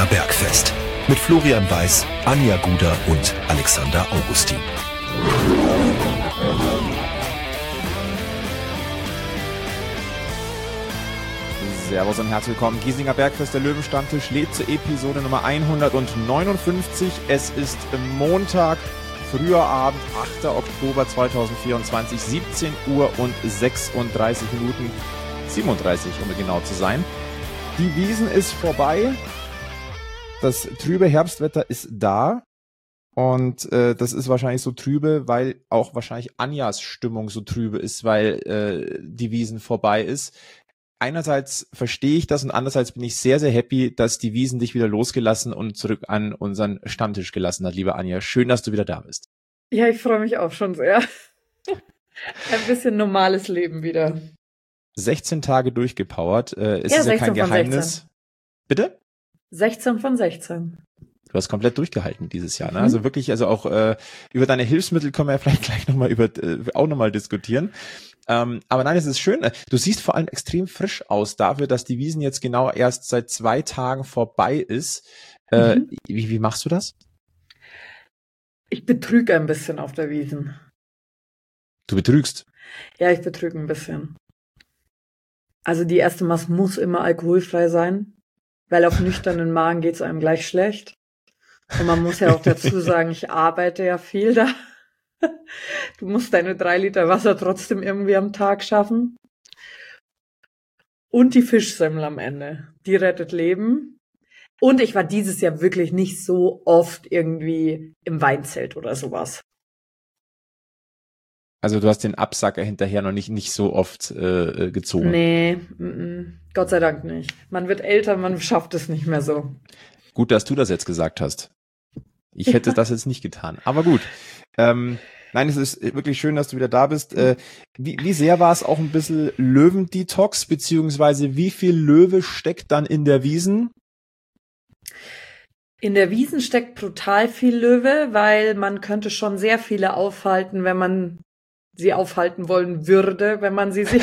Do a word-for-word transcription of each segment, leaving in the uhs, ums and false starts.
Bergfest mit Florian Weiß, Anja Guder und Alexander Augustin. Servus und herzlich willkommen. Giesinger Bergfest, der Löwenstammtisch, lädt zur Episode Nummer hundertneunundfünfzig. Es ist Montag, früher Abend, achter Oktober zweitausendvierundzwanzig, siebzehn Uhr und sechsunddreißig Minuten, siebenunddreißig, um genau zu sein. Die Wiesn ist vorbei. Das trübe Herbstwetter ist da. Und äh, das ist wahrscheinlich so trübe, weil auch wahrscheinlich Anjas Stimmung so trübe ist, weil äh, die Wiesn vorbei ist. Einerseits verstehe ich das und andererseits bin ich sehr, sehr happy, dass die Wiesn dich wieder losgelassen und zurück an unseren Stammtisch gelassen hat, liebe Anja. Schön, dass du wieder da bist. Ja, ich freue mich auch schon sehr. Ein bisschen normales Leben wieder. sechzehn Tage durchgepowert. Äh, es ja, ist ja kein Geheimnis. sechzehn. Bitte? sechzehn von sechzehn. Du hast komplett durchgehalten dieses Jahr, ne? Mhm. Also wirklich, also auch äh, über deine Hilfsmittel können wir ja vielleicht gleich nochmal über äh, auch nochmal diskutieren. Ähm, aber nein, es ist schön. Du siehst vor allem extrem frisch aus dafür, dass die Wiesn jetzt genau erst seit zwei Tagen vorbei ist. Äh, mhm. wie, wie machst du das? Ich betrüge ein bisschen auf der Wiesn. Du betrügst? Ja, ich betrüge ein bisschen. Also die erste Maß muss immer alkoholfrei sein, weil auf nüchternen Magen geht es einem gleich schlecht. Und man muss ja auch dazu sagen, ich arbeite ja viel da. Du musst deine drei Liter Wasser trotzdem irgendwie am Tag schaffen. Und die Fischsemmel am Ende. Die rettet Leben. Und ich war dieses Jahr wirklich nicht so oft irgendwie im Weinzelt oder sowas. Also du hast den Absacker hinterher noch nicht, nicht so oft äh, gezogen. Nee, m-m, Gott sei Dank nicht. Man wird älter, man schafft es nicht mehr so. Gut, dass du das jetzt gesagt hast. Ich hätte ja. das jetzt nicht getan. Aber gut. Ähm, nein, es ist wirklich schön, dass du wieder da bist. Äh, wie, wie sehr war es auch ein bisschen Löwendetox, beziehungsweise wie viel Löwe steckt dann in der Wiesn? In der Wiesn steckt brutal viel Löwe, weil man könnte schon sehr viele aufhalten, wenn man sie aufhalten wollen würde, wenn man sie sieht.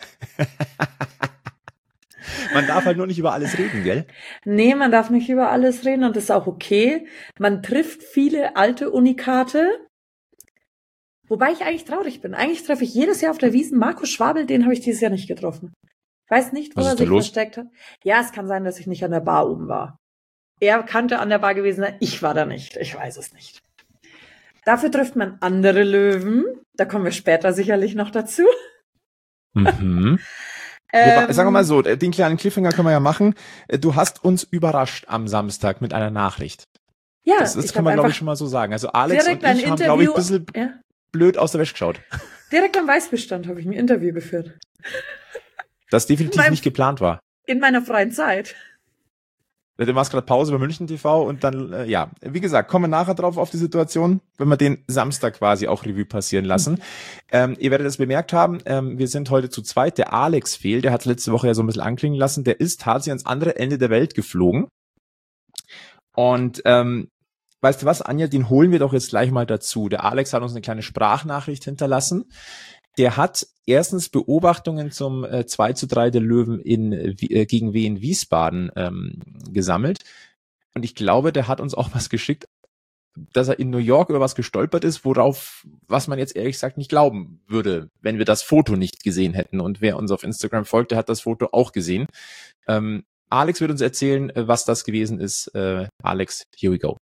Man darf halt nur nicht über alles reden, gell? Nee, man darf nicht über alles reden und das ist auch okay. Man trifft viele alte Unikate, wobei ich eigentlich traurig bin. Eigentlich treffe ich jedes Jahr auf der Wiesn Markus Schwabel, den habe ich dieses Jahr nicht getroffen. Ich weiß nicht, wo er sich los? versteckt hat. Ja, es kann sein, dass ich nicht an der Bar oben war. Er kannte an der Bar gewesen sein, ich war da nicht. Ich weiß es nicht. Dafür trifft man andere Löwen. Da kommen wir später sicherlich noch dazu. Mhm. Ähm, Sagen wir mal so, den kleinen Cliffhanger können wir ja machen. Du hast uns überrascht am Samstag mit einer Nachricht. Ja, das, das kann man, glaube ich, schon mal so sagen. Also Alex und ich haben, glaube ich, ein bisschen ja. blöd aus der Wäsche geschaut. Direkt am Weißbestand habe ich ein Interview geführt. Das definitiv mein, nicht geplant war. In meiner freien Zeit. Du machst gerade Pause bei München T V und dann, äh, ja, wie gesagt, kommen wir nachher drauf auf die Situation, wenn wir den Samstag quasi auch Revue passieren lassen. Mhm. Ähm, ihr werdet es bemerkt haben, ähm, wir sind heute zu zweit. Der Alex fehlt, der hat letzte Woche ja so ein bisschen anklingen lassen. Der ist tatsächlich ans andere Ende der Welt geflogen. Und ähm, weißt du was, Anja, den holen wir doch jetzt gleich mal dazu. Der Alex hat uns eine kleine Sprachnachricht hinterlassen. Der hat erstens Beobachtungen zum äh, zwei zu drei der Löwen in, äh, gegen Wien Wiesbaden ähm, gesammelt. Und ich glaube, der hat uns auch was geschickt, dass er in New York über was gestolpert ist, worauf, was man jetzt ehrlich gesagt nicht glauben würde, wenn wir das Foto nicht gesehen hätten. Und wer uns auf Instagram folgt, der hat das Foto auch gesehen. Ähm, Alex wird uns erzählen, was das gewesen ist. Äh, Alex, here we go.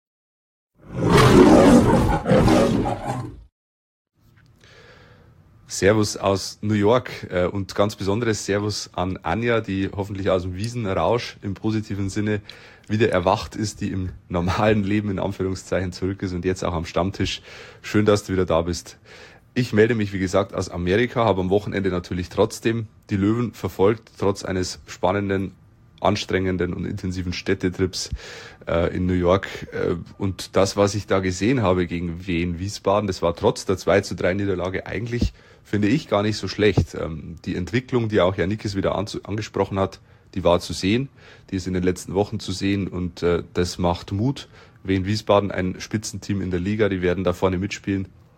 Servus aus New York äh, und ganz besonderes Servus an Anja, die hoffentlich aus dem Wiesenrausch im positiven Sinne wieder erwacht ist, die im normalen Leben in Anführungszeichen zurück ist und jetzt auch am Stammtisch. Schön, dass du wieder da bist. Ich melde mich, wie gesagt, aus Amerika, habe am Wochenende natürlich trotzdem die Löwen verfolgt, trotz eines spannenden, anstrengenden und intensiven Städtetrips äh, in New York. Äh, und das, was ich da gesehen habe gegen Wien Wiesbaden, das war trotz der zwei zu drei Niederlage eigentlich, finde ich, gar nicht so schlecht. Ähm, die Entwicklung, die auch Janikis wieder an, angesprochen hat, die war zu sehen, die ist in den letzten Wochen zu sehen und äh, das macht Mut. Wien Wiesbaden, ein Spitzenteam in der Liga, die werden da vorne mitspielen.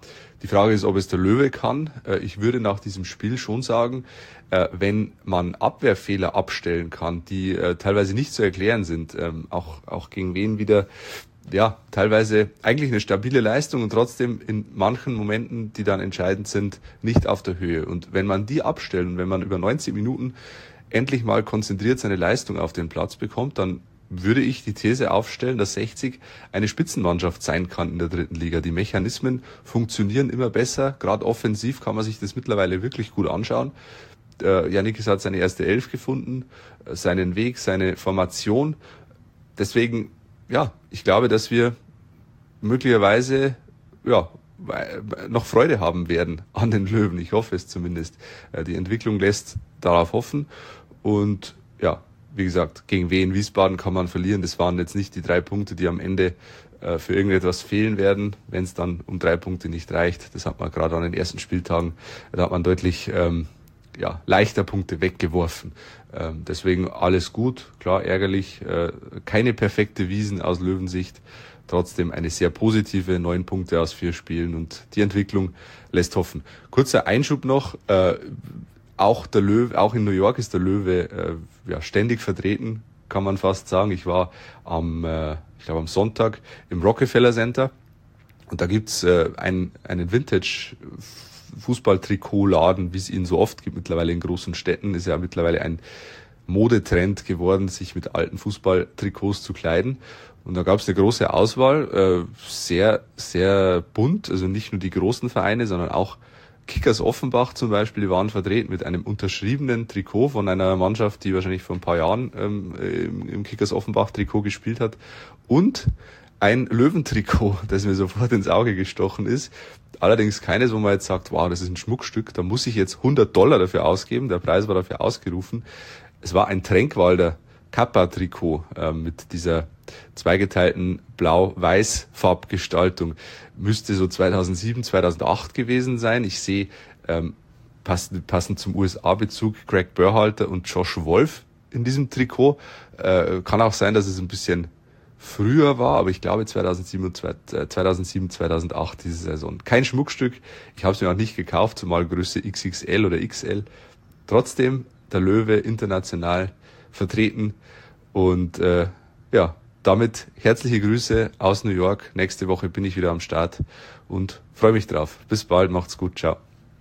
Die Frage ist, ob es der Löwe kann. Ich würde nach diesem Spiel schon sagen, wenn man Abwehrfehler abstellen kann, die teilweise nicht zu erklären sind, auch, auch gegen wen wieder, ja, teilweise eigentlich eine stabile Leistung und trotzdem in manchen Momenten, die dann entscheidend sind, nicht auf der Höhe. Und wenn man die abstellen, wenn man über neunzig Minuten endlich mal konzentriert seine Leistung auf den Platz bekommt, dann würde ich die These aufstellen, dass sechzig eine Spitzenmannschaft sein kann in der dritten Liga. Die Mechanismen funktionieren immer besser. Gerade offensiv kann man sich das mittlerweile wirklich gut anschauen. Äh, Janikis hat seine erste Elf gefunden, äh, seinen Weg, seine Formation. Deswegen, ja, ich glaube, dass wir möglicherweise, ja, noch Freude haben werden an den Löwen. Ich hoffe es zumindest. Äh, die Entwicklung lässt darauf hoffen. Und ja, wie gesagt, gegen Wien Wiesbaden kann man verlieren. Das waren jetzt nicht die drei Punkte, die am Ende äh, für irgendetwas fehlen werden, wenn es dann um drei Punkte nicht reicht. Das hat man gerade an den ersten Spieltagen, da hat man deutlich ähm, ja, leichter Punkte weggeworfen. Ähm, deswegen alles gut, klar ärgerlich, äh, keine perfekte Wiesn aus Löwensicht, trotzdem eine sehr positive, neun Punkte aus vier Spielen und die Entwicklung lässt hoffen. Kurzer Einschub noch, äh, Auch der Löwe, auch in New York ist der Löwe äh, ja, ständig vertreten, kann man fast sagen. Ich war am, äh, ich glaube am Sonntag im Rockefeller Center und da gibt's äh, ein, einen Vintage-Fußball-Trikotladen, wie es ihn so oft gibt mittlerweile in großen Städten. Ist ja mittlerweile ein Modetrend geworden, sich mit alten Fußballtrikots zu kleiden. Und da gab's eine große Auswahl, äh, sehr, sehr bunt, also nicht nur die großen Vereine, sondern auch Kickers Offenbach zum Beispiel, die waren vertreten mit einem unterschriebenen Trikot von einer Mannschaft, die wahrscheinlich vor ein paar Jahren ähm, im Kickers Offenbach Trikot gespielt hat und ein Löwentrikot, das mir sofort ins Auge gestochen ist. Allerdings keines, wo man jetzt sagt, wow, das ist ein Schmuckstück, da muss ich jetzt hundert Dollar dafür ausgeben. Der Preis war dafür ausgerufen. Es war ein Tränkwalder Kappa-Trikot äh, mit dieser zweigeteilten Blau-Weiß-Farbgestaltung. Müsste so zweitausendsieben, zweitausendacht gewesen sein. Ich sehe ähm, passend, passend zum U S A-Bezug Greg Berhalter und Josh Wolf in diesem Trikot. Äh, kann auch sein, dass es ein bisschen früher war, aber ich glaube zweitausendsieben, zweitausendacht diese Saison. Kein Schmuckstück. Ich habe es mir auch nicht gekauft, zumal Größe X X L oder X L. Trotzdem der Löwe international vertreten und äh, ja, damit herzliche Grüße aus New York. Nächste Woche bin ich wieder am Start und freue mich drauf. Bis bald, macht's gut, ciao.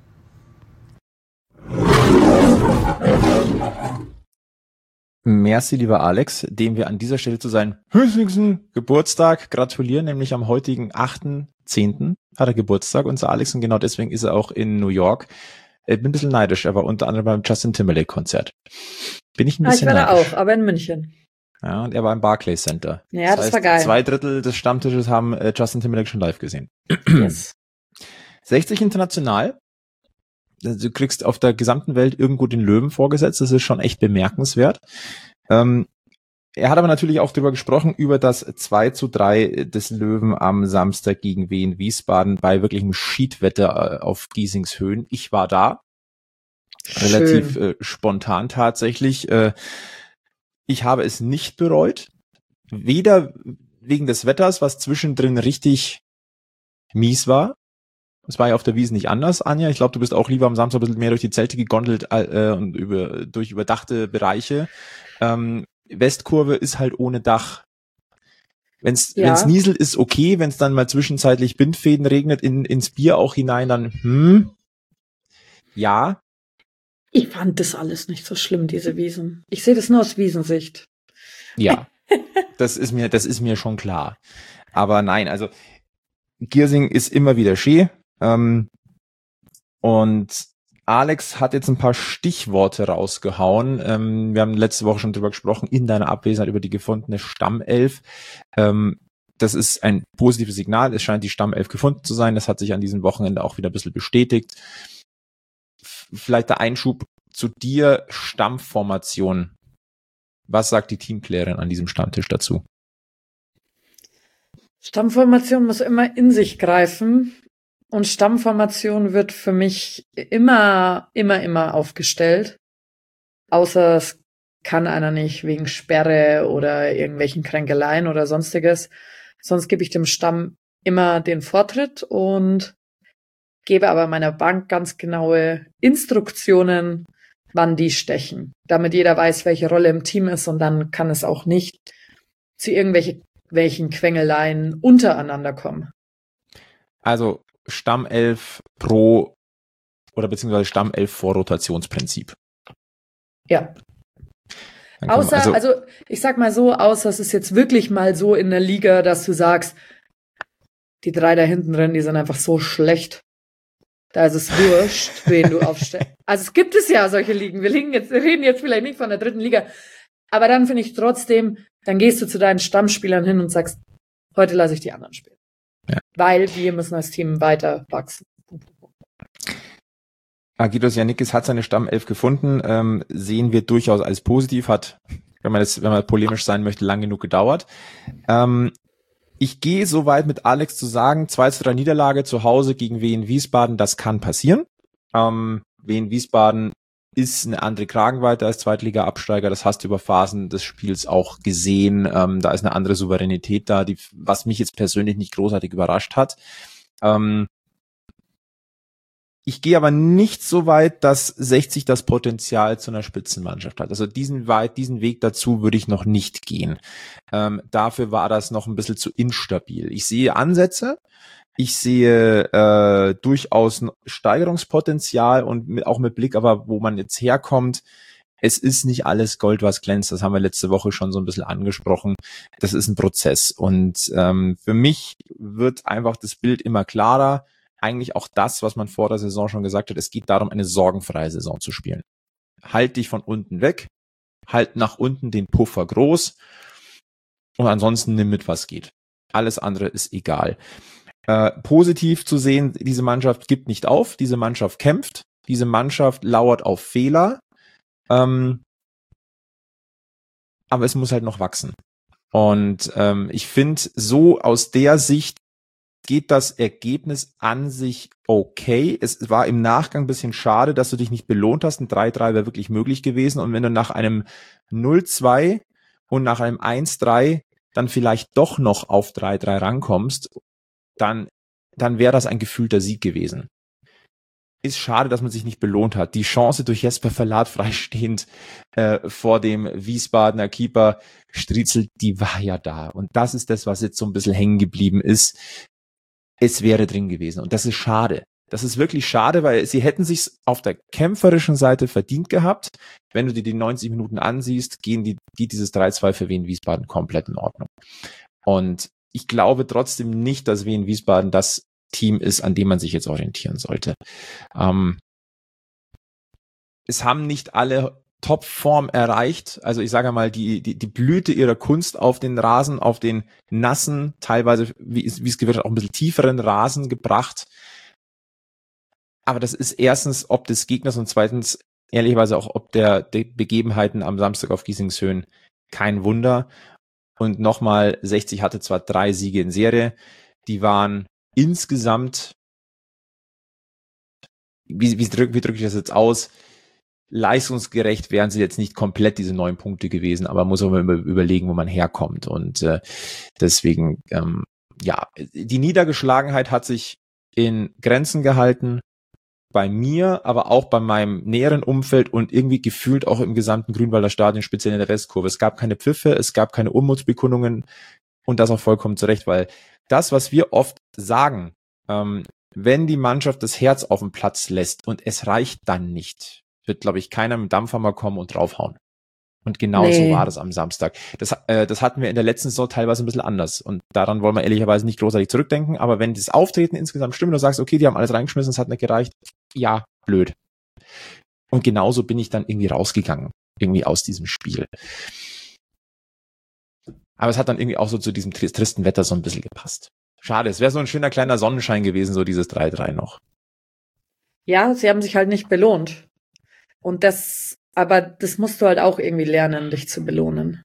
Merci, lieber Alex, dem wir an dieser Stelle zu seinem höchsten Geburtstag gratulieren, nämlich am heutigen achten zehnten hat er Geburtstag, unser Alex, und genau deswegen ist er auch in New York. Ich bin ein bisschen neidisch, er war unter anderem beim Justin Timberlake-Konzert. Bin ich ein bisschen ah, ich war neidisch. da auch, aber in München. Ja, und er war im Barclays Center. Ja, das, das heißt, war geil. Zwei Drittel des Stammtisches haben äh, Justin Timberlake schon live gesehen. Yes. sechzig international. Du kriegst auf der gesamten Welt irgendwo den Löwen vorgesetzt. Das ist schon echt bemerkenswert. Ähm, er hat aber natürlich auch darüber gesprochen, über das zwei zu drei des Löwen am Samstag gegen Wien Wiesbaden bei wirklichem Schiedwetter auf Giesingshöhen. Ich war da. Schön. Relativ äh, spontan tatsächlich. Äh, Ich habe es nicht bereut, weder wegen des Wetters, was zwischendrin richtig mies war. Es war ja auf der Wiesn nicht anders, Anja. Ich glaube, du bist auch lieber am Samstag ein bisschen mehr durch die Zelte gegondelt äh, und über durch überdachte Bereiche. Ähm, Westkurve ist halt ohne Dach. Wenn's ja. wenn's nieselt, ist okay. Wenn es dann mal zwischenzeitlich Bindfäden regnet, in, ins Bier auch hinein, dann hm, ja. Ich fand das alles nicht so schlimm, diese Wiesen. Ich sehe das nur aus Wiesensicht. Ja, das ist mir, das ist mir schon klar. Aber nein, also Giersing ist immer wieder schön. Ähm, und Alex hat jetzt ein paar Stichworte rausgehauen. Ähm, wir haben letzte Woche schon drüber gesprochen, in deiner Abwesenheit über die gefundene Stammelf. Ähm, das ist ein positives Signal. Es scheint die Stammelf gefunden zu sein. Das hat sich an diesem Wochenende auch wieder ein bisschen bestätigt. Vielleicht der Einschub zu dir, Stammformation. Was sagt die Teamplayerin an diesem Stammtisch dazu? Stammformation muss immer in sich greifen und Stammformation wird für mich immer, immer, immer aufgestellt. Außer es kann einer nicht wegen Sperre oder irgendwelchen Kränkeleien oder sonstiges. Sonst gebe ich dem Stamm immer den Vortritt und gebe aber meiner Bank ganz genaue Instruktionen, wann die stechen, damit jeder weiß, welche Rolle im Team ist und dann kann es auch nicht zu irgendwelchen welchen Quengeleien untereinander kommen. Also Stammelf pro oder beziehungsweise Stammelf vor Rotationsprinzip. Ja. Man, Außer, also, also ich sag mal so, außer es ist jetzt wirklich mal so in der Liga, dass du sagst, die drei da hinten drin, die sind einfach so schlecht. Da ist es wurscht, wen du aufstellst. Also es gibt es ja solche Ligen. Wir liegen jetzt, wir reden jetzt vielleicht nicht von der dritten Liga. Aber dann finde ich trotzdem, dann gehst du zu deinen Stammspielern hin und sagst, heute lasse ich die anderen spielen. Ja. Weil wir müssen als Team weiter wachsen. Agidos Yannickis hat seine Stammelf gefunden, ähm, sehen wir durchaus als positiv, hat, wenn man jetzt, wenn man polemisch sein möchte, lang genug gedauert. Ähm, ich gehe so weit mit Alex zu sagen, zwei zu drei Niederlage zu Hause gegen Wien Wiesbaden, das kann passieren. Ähm, Wien Wiesbaden ist eine andere Kragenweite als Zweitliga-Absteiger, das hast du über Phasen des Spiels auch gesehen, ähm, da ist eine andere Souveränität da, die, was mich jetzt persönlich nicht großartig überrascht hat. Ähm, Ich gehe aber nicht so weit, dass sechzig das Potenzial zu einer Spitzenmannschaft hat. Also diesen weit, diesen Weg dazu würde ich noch nicht gehen. Ähm, dafür war das noch ein bisschen zu instabil. Ich sehe Ansätze, ich sehe äh, durchaus ein Steigerungspotenzial und mit, auch mit Blick, aber wo man jetzt herkommt, es ist nicht alles Gold, was glänzt. Das haben wir letzte Woche schon so ein bisschen angesprochen. Das ist ein Prozess und ähm, für mich wird einfach das Bild immer klarer. Eigentlich auch das, was man vor der Saison schon gesagt hat, es geht darum, eine sorgenfreie Saison zu spielen. Halt dich von unten weg, halt nach unten den Puffer groß und ansonsten nimm mit, was geht. Alles andere ist egal. Äh, positiv zu sehen, diese Mannschaft gibt nicht auf, diese Mannschaft kämpft, diese Mannschaft lauert auf Fehler, ähm, aber es muss halt noch wachsen. Und ähm, ich finde, so aus der Sicht geht das Ergebnis an sich okay. Es war im Nachgang ein bisschen schade, dass du dich nicht belohnt hast. Ein drei drei wäre wirklich möglich gewesen. Und wenn du nach einem null zwei und nach einem eins drei dann vielleicht doch noch auf drei drei rankommst, dann, dann wäre das ein gefühlter Sieg gewesen. Ist schade, dass man sich nicht belohnt hat. Die Chance durch Jesper Verlat freistehend äh, vor dem Wiesbadener Keeper Striezel, die war ja da. Und das ist das, was jetzt so ein bisschen hängen geblieben ist. Es wäre drin gewesen. Und das ist schade. Das ist wirklich schade, weil sie hätten sich auf der kämpferischen Seite verdient gehabt. Wenn du dir die neunzig Minuten ansiehst, gehen die, geht dieses drei zwei für Wien Wiesbaden komplett in Ordnung. Und ich glaube trotzdem nicht, dass Wien Wiesbaden das Team ist, an dem man sich jetzt orientieren sollte. Ähm, es haben nicht alle Topform erreicht. Also ich sage mal, die, die, die Blüte ihrer Kunst auf den Rasen, auf den nassen, teilweise, wie es, wie es gewählt hat, auch ein bisschen tieferen Rasen gebracht. Aber das ist erstens ob des Gegners und zweitens ehrlicherweise auch ob der, der Begebenheiten am Samstag auf Giesingshöhen kein Wunder. Und nochmal, sechzig hatte zwar drei Siege in Serie, die waren insgesamt, wie, wie drücke wie drück ich das jetzt aus, leistungsgerecht wären sie jetzt nicht komplett diese neun Punkte gewesen, aber man muss auch mal überlegen, wo man herkommt. Und äh, deswegen, ähm, ja, die Niedergeschlagenheit hat sich in Grenzen gehalten, bei mir, aber auch bei meinem näheren Umfeld und irgendwie gefühlt auch im gesamten Grünwalder Stadion, speziell in der Restkurve. Es gab keine Pfiffe, es gab keine Unmutsbekundungen und das auch vollkommen zu Recht, weil das, was wir oft sagen, ähm, wenn die Mannschaft das Herz auf den Platz lässt und es reicht dann nicht, wird, glaube ich, keiner mit dem Dampfhammer kommen und draufhauen. Und genau nee. so war das am Samstag. Das, äh, das hatten wir in der letzten Saison teilweise ein bisschen anders. Und daran wollen wir ehrlicherweise nicht großartig zurückdenken. Aber wenn das Auftreten insgesamt stimmt und du sagst, okay, die haben alles reingeschmissen, es hat nicht gereicht, ja, blöd. Und genauso bin ich dann irgendwie rausgegangen, irgendwie aus diesem Spiel. Aber es hat dann irgendwie auch so zu diesem tristen Wetter so ein bisschen gepasst. Schade, es wäre so ein schöner kleiner Sonnenschein gewesen, so dieses drei drei noch. Ja, sie haben sich halt nicht belohnt. Und das, aber das musst du halt auch irgendwie lernen, dich zu belohnen.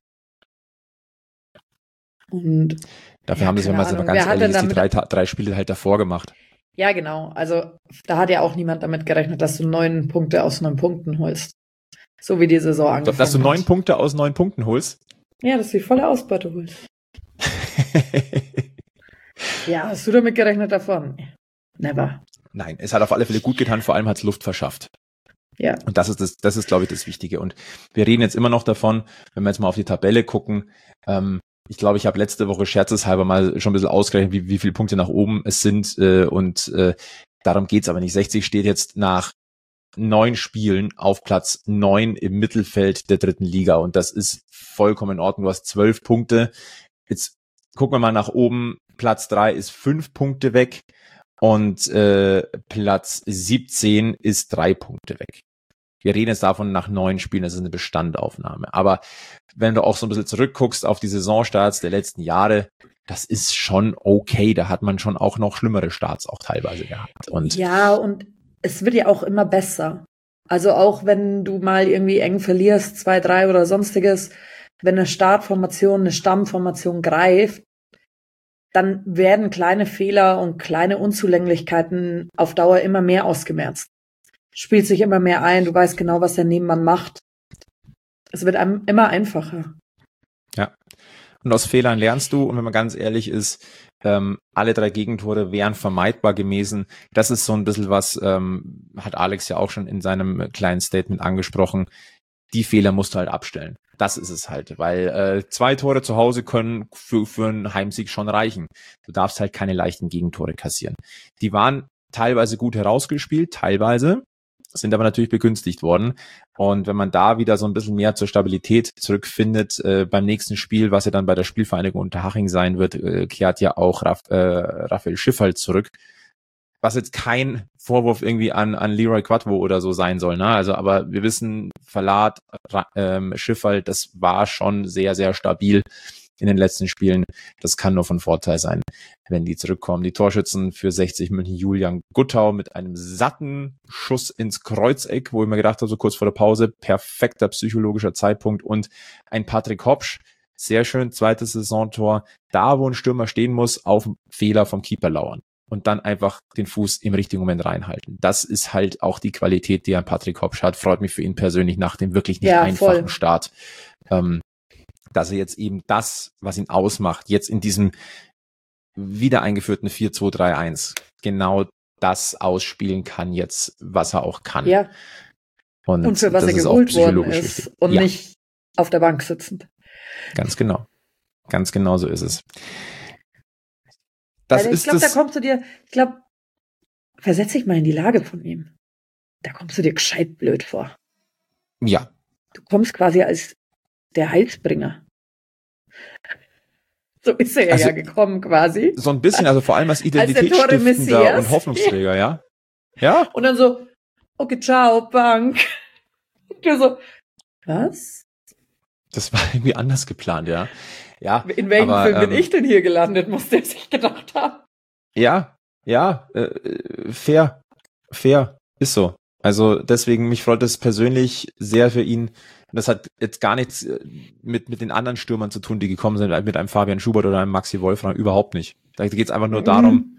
Und dafür ja, haben sie, wenn man es aber ganz ehrlich ist, die drei, drei Spiele halt davor gemacht. Ja, genau. Also da hat ja auch niemand damit gerechnet, dass du neun Punkte aus neun Punkten holst. So wie die Saison angefangen hat. Dass du neun hat. Punkte aus neun Punkten holst? Ja, dass du die volle Ausbeute holst. Ja, hast du damit gerechnet davon? Never. nein, es hat auf alle Fälle gut getan, vor allem hat es Luft verschafft. Ja. Und das ist das, das ist, glaube ich, das Wichtige. Und wir reden jetzt immer noch davon, wenn wir jetzt mal auf die Tabelle gucken, ähm, ich glaube, ich habe letzte Woche scherzeshalber mal schon ein bisschen ausgerechnet, wie, wie viele Punkte nach oben es sind, äh, und äh, darum geht's aber nicht. sechzig steht jetzt nach neun Spielen auf Platz neun im Mittelfeld der dritten Liga und das ist vollkommen in Ordnung. Du hast zwölf Punkte. Jetzt gucken wir mal nach oben. Platz drei ist fünf Punkte weg. Und äh, Platz siebzehn ist drei Punkte weg. Wir reden jetzt davon nach neun Spielen, das ist eine Bestandaufnahme. Aber wenn du auch so ein bisschen zurückguckst auf die Saisonstarts der letzten Jahre, das ist schon okay. Da hat man schon auch noch schlimmere Starts auch teilweise gehabt. Und ja, und es wird ja auch immer besser. Also auch wenn du mal irgendwie eng verlierst, zwei, drei oder sonstiges, wenn eine Startformation, eine Stammformation greift, dann werden kleine Fehler und kleine Unzulänglichkeiten auf Dauer immer mehr ausgemerzt. Spielt sich immer mehr ein, du weißt genau, was der Nebenmann macht. Es wird einem immer einfacher. Ja, und aus Fehlern lernst du, und wenn man ganz ehrlich ist, ähm, alle drei Gegentore wären vermeidbar gewesen. Das ist so ein bisschen was, ähm, hat Alex ja auch schon in seinem kleinen Statement angesprochen, die Fehler musst du halt abstellen. Das ist es halt, weil äh, zwei Tore zu Hause können für, für einen Heimsieg schon reichen. Du darfst halt keine leichten Gegentore kassieren. Die waren teilweise gut herausgespielt, teilweise, sind aber natürlich begünstigt worden. Und wenn man da wieder so ein bisschen mehr zur Stabilität zurückfindet, äh, beim nächsten Spiel, was ja dann bei der Spielvereinigung Unterhaching sein wird, äh, kehrt ja auch Raff, äh, Raphael Schiffald zurück. Was jetzt kein Vorwurf irgendwie an, an Leroy Quadvo oder so sein soll, ne? Also, aber wir wissen, Verlat, ähm, Schiffald, das war schon sehr, sehr stabil in den letzten Spielen. Das kann nur von Vorteil sein, wenn die zurückkommen. Die Torschützen für sechzig München, Julian Guttau mit einem satten Schuss ins Kreuzeck, wo ich mir gedacht habe, so kurz vor der Pause, perfekter psychologischer Zeitpunkt, und ein Patrick Hopsch, sehr schön, zweites Saisontor, da wo ein Stürmer stehen muss, auf Fehler vom Keeper lauern. Und dann einfach den Fuß im richtigen Moment reinhalten. Das ist halt auch die Qualität, die ein Patrick Hopsch hat. Freut mich für ihn persönlich nach dem wirklich nicht ja, einfachen voll. Start, ähm, dass er jetzt eben das, was ihn ausmacht, jetzt in diesem wieder eingeführten vier zwei drei eins genau das ausspielen kann jetzt, was er auch kann. Ja. Und, und für was er geholt worden ist wichtig. Und ja. nicht auf der Bank sitzend. Ganz genau. Ganz genau so ist es. Das Weil ich glaube, da das, kommst du dir, ich glaube, versetz dich mal in die Lage von ihm. Da kommst du dir gescheit blöd vor. Ja. Du kommst quasi als der Heilsbringer. So ist er also, ja gekommen quasi. So ein bisschen, also vor allem als Identitätsstiftender und Hoffnungsträger, ja. Ja. Und dann so, okay, ciao, Bank. Und du so, was? Das war irgendwie anders geplant, ja. Ja, in welchem aber, Film ähm, bin ich denn hier gelandet, muss der sich gedacht haben. Ja, ja, äh, fair, fair, ist so. Also deswegen, mich freut es persönlich sehr für ihn. Das hat jetzt gar nichts mit mit den anderen Stürmern zu tun, die gekommen sind, mit einem Fabian Schubert oder einem Maxi Wolfram, überhaupt nicht. Da geht es einfach nur mhm. darum,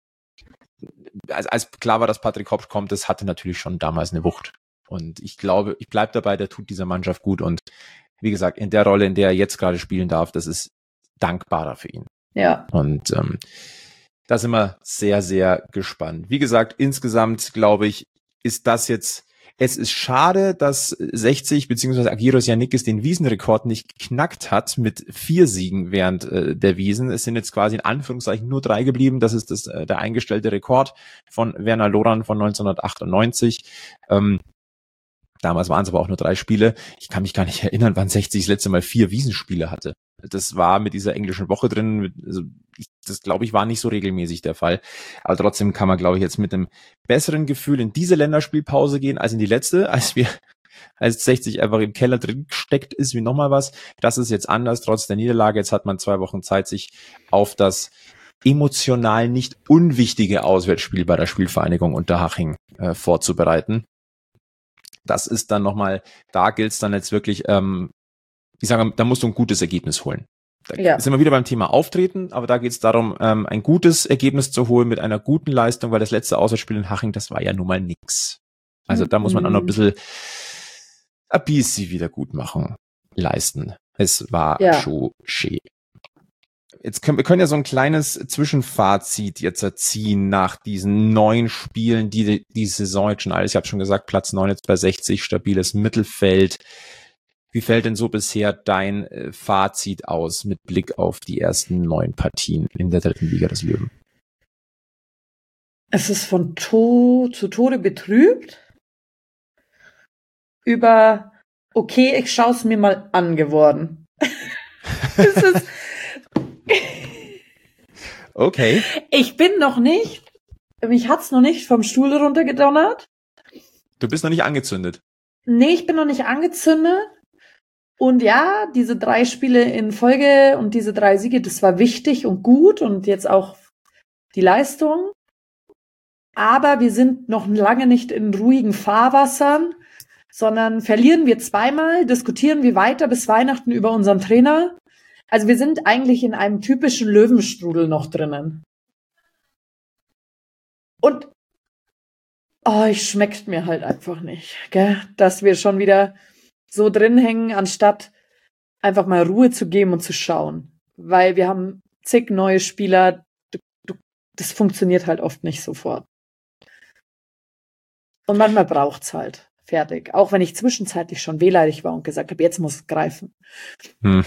als, als klar war, dass Patrick Hopsch kommt, das hatte natürlich schon damals eine Wucht. Und ich glaube, ich bleib dabei, der tut dieser Mannschaft gut, und wie gesagt, in der Rolle, in der er jetzt gerade spielen darf, das ist dankbarer für ihn. Ja. Und ähm, da sind wir sehr, sehr gespannt. Wie gesagt, insgesamt, glaube ich, ist das jetzt, es ist schade, dass sechzig beziehungsweise Agiros Yannickis den Wiesenrekord nicht geknackt hat mit vier Siegen während äh, der Wiesen. Es sind jetzt quasi in Anführungszeichen nur drei geblieben. Das ist das, äh, der eingestellte Rekord von Werner Loran von neunzehnhundertachtundneunzig. Ähm, Damals waren es aber auch nur drei Spiele. Ich kann mich gar nicht erinnern, wann sechzig das letzte Mal vier Wiesenspiele hatte. Das war mit dieser englischen Woche drin. Also ich, das, glaube ich, war nicht so regelmäßig der Fall. Aber trotzdem kann man, glaube ich, jetzt mit einem besseren Gefühl in diese Länderspielpause gehen als in die letzte, als wir, als sechzig einfach im Keller drin gesteckt ist, wie nochmal was. Das ist jetzt anders, trotz der Niederlage. Jetzt hat man zwei Wochen Zeit, sich auf das emotional nicht unwichtige Auswärtsspiel bei der Spielvereinigung Unterhaching äh, vorzubereiten. Das ist dann nochmal, da gilt es dann jetzt wirklich, ähm, ich sage, da musst du ein gutes Ergebnis holen. Da ja. sind wir wieder beim Thema Auftreten, aber da geht es darum, ähm, ein gutes Ergebnis zu holen mit einer guten Leistung, weil das letzte Auswärtsspiel in Haching, das war ja nun mal nix. Also mhm. da muss man auch noch ein bisschen ein bisschen Wiedergutmachung leisten. Es war ja. schon schön. jetzt können wir können ja so ein kleines Zwischenfazit jetzt erziehen nach diesen neun Spielen, die die Saison jetzt schon alles. Ich habe schon gesagt, Platz neun jetzt bei sechzig, stabiles Mittelfeld. Wie fällt denn so bisher dein äh, Fazit aus mit Blick auf die ersten neun Partien in der dritten Liga des Löwen? Es ist von to- zu Tode betrübt über okay, ich schaue es mir mal an geworden. Es ist okay. Ich bin noch nicht, mich hat's noch nicht vom Stuhl runtergedonnert. Du bist noch nicht angezündet. Nee, ich bin noch nicht angezündet. Und ja, diese drei Spiele in Folge und diese drei Siege, das war wichtig und gut und jetzt auch die Leistung. Aber wir sind noch lange nicht in ruhigen Fahrwassern, sondern verlieren wir zweimal, diskutieren wir weiter bis Weihnachten über unseren Trainer. Also wir sind eigentlich in einem typischen Löwenstrudel noch drinnen. Und oh, ich schmeckt mir halt einfach nicht, gell? Dass wir schon wieder so drin hängen, anstatt einfach mal Ruhe zu geben und zu schauen. Weil wir haben zig neue Spieler, du, du, das funktioniert halt oft nicht sofort. Und manchmal braucht's halt. Fertig. Auch wenn ich zwischenzeitlich schon wehleidig war und gesagt habe, jetzt muss es greifen. Hm.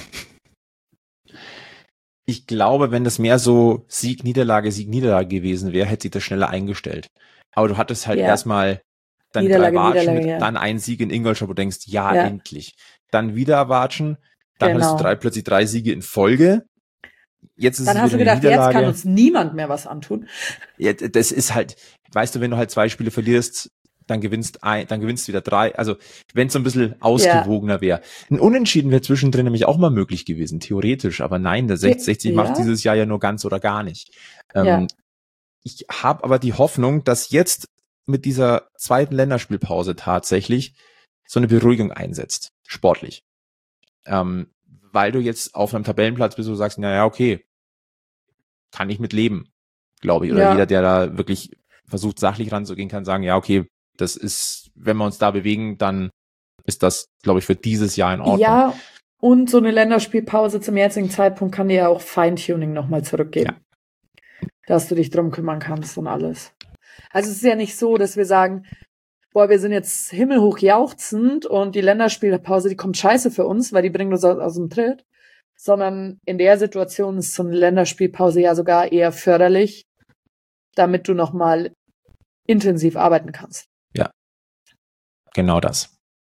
Ich glaube, wenn das mehr so Sieg, Niederlage, Sieg, Niederlage gewesen wäre, hätte sich das schneller eingestellt. Aber du hattest halt Ja. erstmal dann Niederlage, drei Watschen, Niederlage, mit, ja. dann ein Sieg in Ingolstadt, wo du denkst, ja, Ja. endlich. Dann wieder Watschen, dann Genau. hattest du drei, plötzlich drei Siege in Folge. Jetzt ist Dann es hast du wieder eine gedacht, jetzt Niederlage. kann uns niemand mehr was antun. Ja, das ist halt, weißt du, wenn du halt zwei Spiele verlierst, dann gewinnst ein, dann gewinnst du wieder drei. Also wenn es so ein bisschen ausgewogener wäre. Ein Unentschieden wäre zwischendrin nämlich auch mal möglich gewesen, theoretisch. Aber nein, der sechzig sechzig Ja. macht dieses Jahr ja nur ganz oder gar nicht. Ähm, Ja. Ich habe aber die Hoffnung, dass jetzt mit dieser zweiten Länderspielpause tatsächlich so eine Beruhigung einsetzt, sportlich. Ähm, weil du jetzt auf einem Tabellenplatz bist, wo du sagst, naja, okay, kann ich mit leben, glaube ich. Oder Ja. jeder, der da wirklich versucht, sachlich ranzugehen, kann sagen, ja, okay, das ist, wenn wir uns da bewegen, dann ist das, glaube ich, für dieses Jahr in Ordnung. Ja, und so eine Länderspielpause zum jetzigen Zeitpunkt kann dir ja auch Feintuning nochmal zurückgeben. Dass du dich drum kümmern kannst und alles. Also es ist ja nicht so, dass wir sagen, boah, wir sind jetzt himmelhoch jauchzend und die Länderspielpause, die kommt scheiße für uns, weil die bringt uns aus, aus dem Tritt. Sondern in der Situation ist so eine Länderspielpause ja sogar eher förderlich, damit du nochmal intensiv arbeiten kannst. Genau das.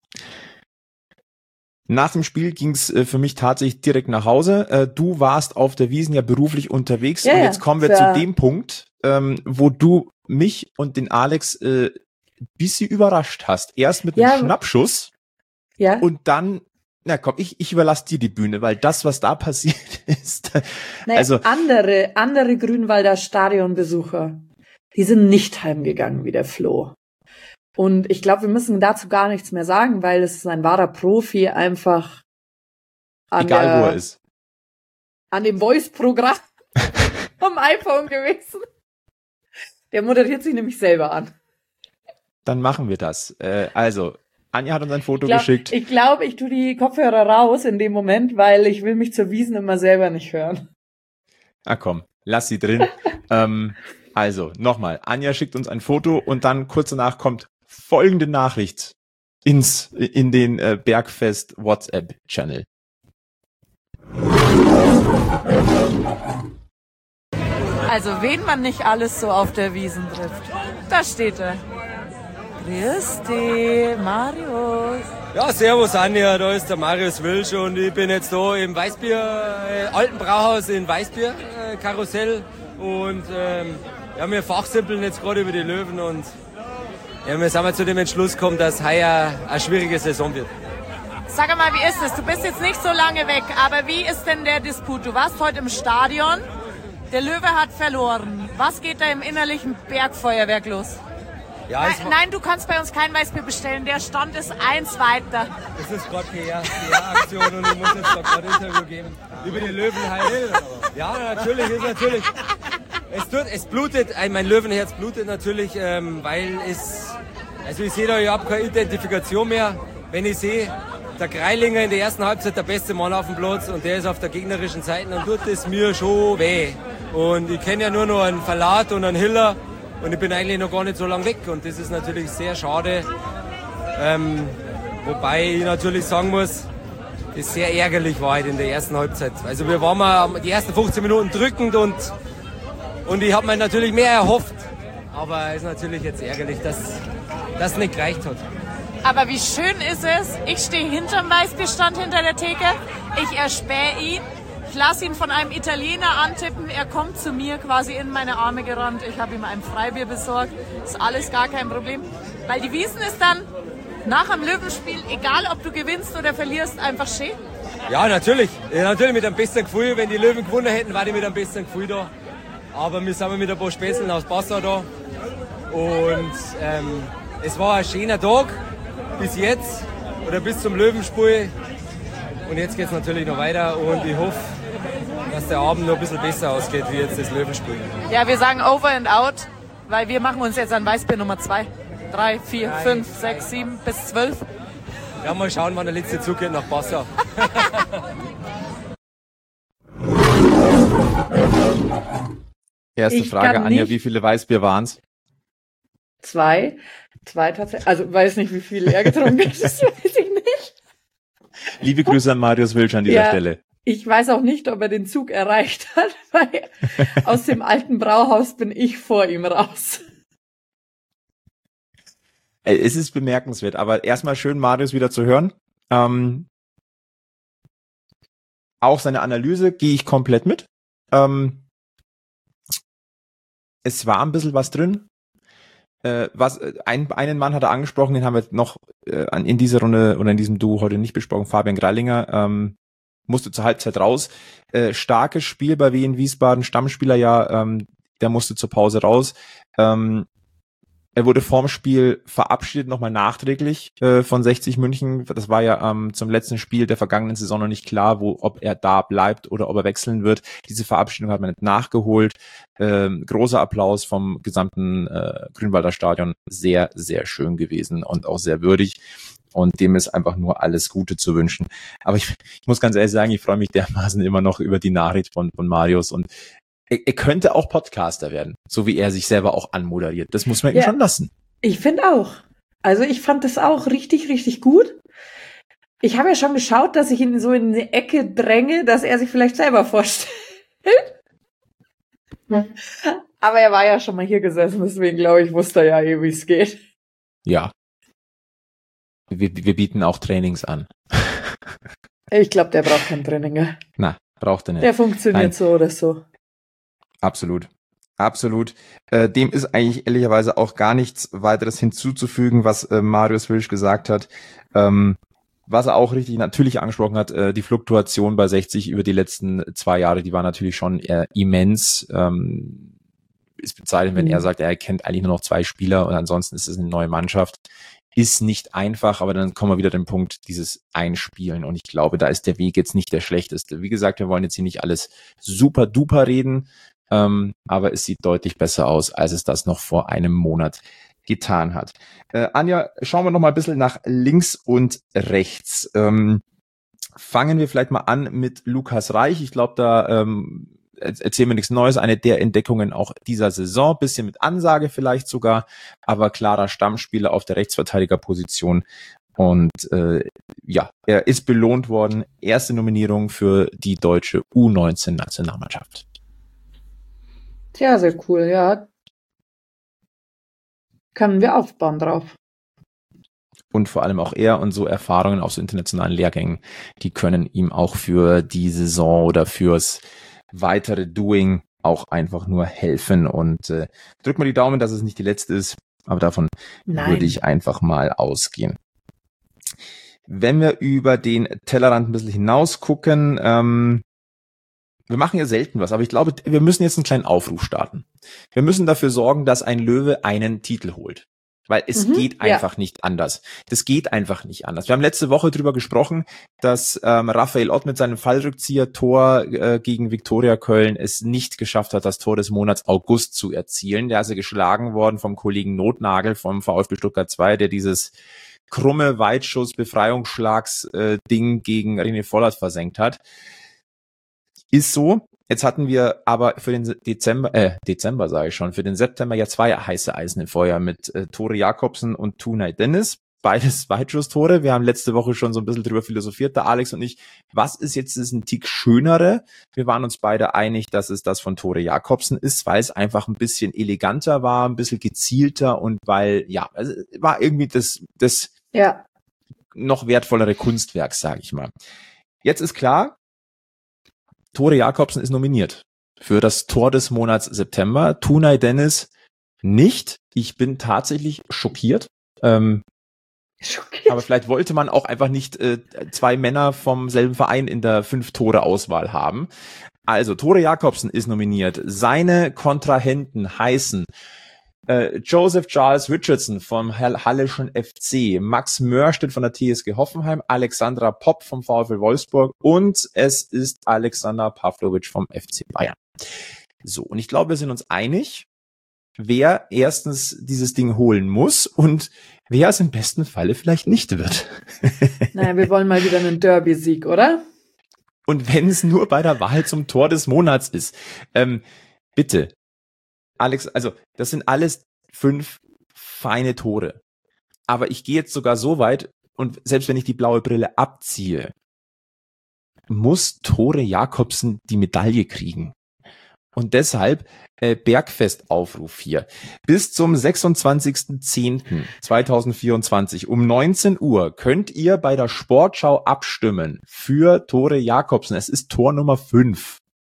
Nach dem Spiel ging's äh, für mich tatsächlich direkt nach Hause. Äh, du warst auf der Wiesn ja beruflich unterwegs Ja, und ja, jetzt kommen wir für- zu dem Punkt, ähm, wo du mich und den Alex äh, bisschen überrascht hast. Erst mit Ja. einem Schnappschuss Ja? und dann, na komm, ich, ich überlasse dir die Bühne, weil das, was da passiert ist, Nee, also andere, andere Grünwalder Stadionbesucher, die sind nicht heimgegangen wie der Flo. Und ich glaube, wir müssen dazu gar nichts mehr sagen, weil es ist ein wahrer Profi einfach an, egal der, wo er ist. an dem Voice-Programm am iPhone gewesen. Der moderiert sich nämlich selber an. Dann machen wir das. Äh, also, Anja hat uns ein Foto Ich glaub, geschickt. Ich glaube, ich tue die Kopfhörer raus in dem Moment, weil ich will mich zur Wiesn immer selber nicht hören. Ah komm, lass sie drin. ähm, also, nochmal, Anja schickt uns ein Foto und dann kurz danach kommt folgende Nachricht ins in den äh, Bergfest WhatsApp-Channel. Also, wen man nicht alles so auf der Wiesn trifft. Da steht er. Grüß dich, Marius. Ja, servus Anja, da ist der Marius Wilsch und ich bin jetzt da im Weißbier, äh, Alten Brauhaus in Weißbier, äh, Karussell und ähm, ja, wir fachsimpeln jetzt gerade über die Löwen und ja, wir sind mal zu dem Entschluss gekommen, dass heuer eine schwierige Saison wird. Sag mal, wie ist es? Du bist jetzt nicht so lange weg, aber wie ist denn der Disput? Du warst heute im Stadion, der Löwe hat verloren. Was geht da im innerlichen Bergfeuerwerk los? Ja, Nein, es war- nein, du kannst bei uns kein Weißbier bestellen, der Stand ist eins weiter. Das ist gerade P R-Aktion und ich muss jetzt da gerade ein Interview geben über die Löwen halt. Ja, natürlich, ist natürlich. Es tut, es blutet, äh, mein Löwenherz blutet natürlich, ähm, weil es, also ich sehe da überhaupt keine Identifikation mehr. Wenn ich sehe, der Greilinger in der ersten Halbzeit der beste Mann auf dem Platz und der ist auf der gegnerischen Seite, dann tut es mir schon weh. Und ich kenne ja nur noch einen Verlat und einen Hiller und ich bin eigentlich noch gar nicht so lange weg und das ist natürlich sehr schade. Ähm, wobei ich natürlich sagen muss, das sehr ärgerlich war halt in der ersten Halbzeit. Also wir waren mal die ersten fünfzehn Minuten drückend und, und ich habe mir natürlich mehr erhofft. Aber es ist natürlich jetzt ärgerlich, dass das nicht gereicht hat. Aber wie schön ist es, ich stehe hinterm Weißbierstand hinter der Theke, ich erspähe ihn, ich lasse ihn von einem Italiener antippen, er kommt zu mir quasi in meine Arme gerannt, ich habe ihm ein Freibier besorgt, ist alles gar kein Problem. Weil die Wiesn ist dann nach dem Löwenspiel, egal ob du gewinnst oder verlierst, einfach schön. Ja, natürlich. Ja, natürlich mit einem besseren Gefühl. Wenn die Löwen gewonnen hätten, war ich mit einem besseren Gefühl da. Aber wir sind mit ein paar Späßeln aus Passau da. Und ähm, es war ein schöner Tag bis jetzt oder bis zum Löwenspiel. Und jetzt geht es natürlich noch weiter und ich hoffe, dass der Abend noch ein bisschen besser ausgeht wie jetzt das Löwenspiel. Ja, wir sagen over and out, weil wir machen uns jetzt an Weißbier Nummer zwei. Drei, vier, Nein. fünf, sechs, sieben bis zwölf. Ja, mal schauen, wann der letzte Zug geht nach Passau. Erste Ich Frage, kann Anja, nicht. wie viele Weißbier waren's? Zwei. Zwei tatsächlich. Also weiß nicht, wie viel er getrunken hat, das weiß ich nicht. Liebe Grüße an Marius Wilsch an dieser Ja. Stelle. Ich weiß auch nicht, ob er den Zug erreicht hat, weil aus dem alten Brauhaus bin ich vor ihm raus. Äh, Es ist bemerkenswert, aber erstmal schön, Marius wieder zu hören. Ähm, auch seine Analyse gehe ich komplett mit. Ähm, es war ein bisschen was drin. Äh, was ein, einen Mann hat er angesprochen, den haben wir noch äh, an- in dieser Runde oder in diesem Duo heute nicht besprochen. Fabian Greilinger ähm, musste zur Halbzeit raus. Äh, starkes Spiel bei Wien Wiesbaden, Stammspieler ja, ähm, der musste zur Pause raus. Ähm, Er wurde vorm Spiel verabschiedet, nochmal nachträglich äh, von sechzig München. Das war ja ähm, zum letzten Spiel der vergangenen Saison noch nicht klar, wo, ob er da bleibt oder ob er wechseln wird. Diese Verabschiedung hat man nicht nachgeholt. Ähm, großer Applaus vom gesamten äh, Grünwalder Stadion. Sehr, sehr schön gewesen und auch sehr würdig. Und dem ist einfach nur alles Gute zu wünschen. Aber ich, ich muss ganz ehrlich sagen, ich freue mich dermaßen immer noch über die Nachricht von, von Marius und Er, er könnte auch Podcaster werden, so wie er sich selber auch anmoderiert. Das muss man ihm Ja. schon lassen. Ich finde auch. Also ich fand das auch richtig, richtig gut. Ich habe ja schon geschaut, dass ich ihn so in eine Ecke dränge, dass er sich vielleicht selber vorstellt. Aber er war ja schon mal hier gesessen, deswegen glaube ich, wusste er ja eh, wie es geht. Ja. Wir, wir bieten auch Trainings an. Ich glaube, der braucht kein Training. Na, braucht er nicht. Der funktioniert Nein. so oder so. Absolut. Absolut. Äh, dem ist eigentlich ehrlicherweise auch gar nichts weiteres hinzuzufügen, was äh, Marius Wilsch gesagt hat. Ähm, was er auch richtig natürlich angesprochen hat, äh, die Fluktuation bei sechzig über die letzten zwei Jahre, die war natürlich schon äh, immens. Ähm, ist bezeichnend, wenn Mhm. er sagt, er kennt eigentlich nur noch zwei Spieler und ansonsten ist es eine neue Mannschaft. Ist nicht einfach, aber dann kommen wir wieder an den Punkt, dieses Einspielen. Und ich glaube, da ist der Weg jetzt nicht der schlechteste. Wie gesagt, wir wollen jetzt hier nicht alles super duper reden, ähm, aber es sieht deutlich besser aus, als es das noch vor einem Monat getan hat. Äh, Anja, schauen wir noch mal ein bisschen nach links und rechts. Ähm, fangen wir vielleicht mal an mit Lukas Reich. Ich glaube, da ähm, erzählen wir nichts Neues. Eine der Entdeckungen auch dieser Saison. Bisschen mit Ansage vielleicht sogar, aber klarer Stammspieler auf der Rechtsverteidigerposition. Und äh, ja, er ist belohnt worden. Erste Nominierung für die deutsche U neunzehn Nationalmannschaft. Tja, sehr cool, ja. Können wir aufbauen drauf. Und vor allem auch er und so Erfahrungen auf so internationalen Lehrgängen, die können ihm auch für die Saison oder fürs weitere Doing auch einfach nur helfen. Und äh, drück mal die Daumen, dass es nicht die letzte ist, aber davon Nein. würde ich einfach mal ausgehen. Wenn wir über den Tellerrand ein bisschen hinaus gucken, ähm, wir machen ja selten was, aber ich glaube, wir müssen jetzt einen kleinen Aufruf starten. Wir müssen dafür sorgen, dass ein Löwe einen Titel holt. Weil es Mhm, geht ja. einfach nicht anders. Das geht einfach nicht anders. Wir haben letzte Woche drüber gesprochen, dass ähm, Raphael Ott mit seinem Fallrückzieher-Tor äh, gegen Viktoria Köln es nicht geschafft hat, das Tor des Monats August zu erzielen. Der ist ja geschlagen worden vom Kollegen Notnagel vom VfB Stuttgart zwei, der dieses krumme Weitschuss, Befreiungsschlags-Ding äh, gegen René Vollert versenkt hat. Ist so. Jetzt hatten wir aber für den Dezember, äh, Dezember sage ich schon, für den September ja zwei heiße Eisen im Feuer mit äh, Tore Jakobsen und Tunay Dennis. Beides Weitschusstore. Wir haben letzte Woche schon so ein bisschen drüber philosophiert, der Alex und ich. Was ist jetzt das ein Tick schönere? Wir waren uns beide einig, dass es das von Tore Jakobsen ist, weil es einfach ein bisschen eleganter war, ein bisschen gezielter und weil, ja, also war irgendwie das, das Ja. noch wertvollere Kunstwerk, sage ich mal. Jetzt ist klar, Tore Jakobsen ist nominiert für das Tor des Monats September. Tunay Dennis nicht. Ich bin tatsächlich schockiert. Ähm, Schockiert. aber vielleicht wollte man auch einfach nicht äh, zwei Männer vom selben Verein in der Fünf-Tore-Auswahl haben. Also, Tore Jakobsen ist nominiert. Seine Kontrahenten heißen äh, Joseph Charles Richardson vom Hallischen F C, Max Mörstedt von der T S G Hoffenheim, Alexandra Popp vom VfL Wolfsburg und es ist Alexander Pavlovic vom F C Bayern. So, und ich glaube, wir sind uns einig, wer erstens dieses Ding holen muss und wer es im besten Falle vielleicht nicht wird. Naja, wir wollen mal wieder einen Derby-Sieg, oder? Und wenn es nur bei der Wahl zum Tor des Monats ist, ähm, bitte, Alex, also das sind alles fünf feine Tore. Aber ich gehe jetzt sogar so weit, und selbst wenn ich die blaue Brille abziehe, muss Tore Jakobsen die Medaille kriegen. Und deshalb äh, Bergfest-Aufruf hier. Bis zum sechsundzwanzigsten zehnten zweitausendvierundzwanzig um neunzehn Uhr könnt ihr bei der Sportschau abstimmen für Tore Jakobsen. Es ist Tor Nummer fünf.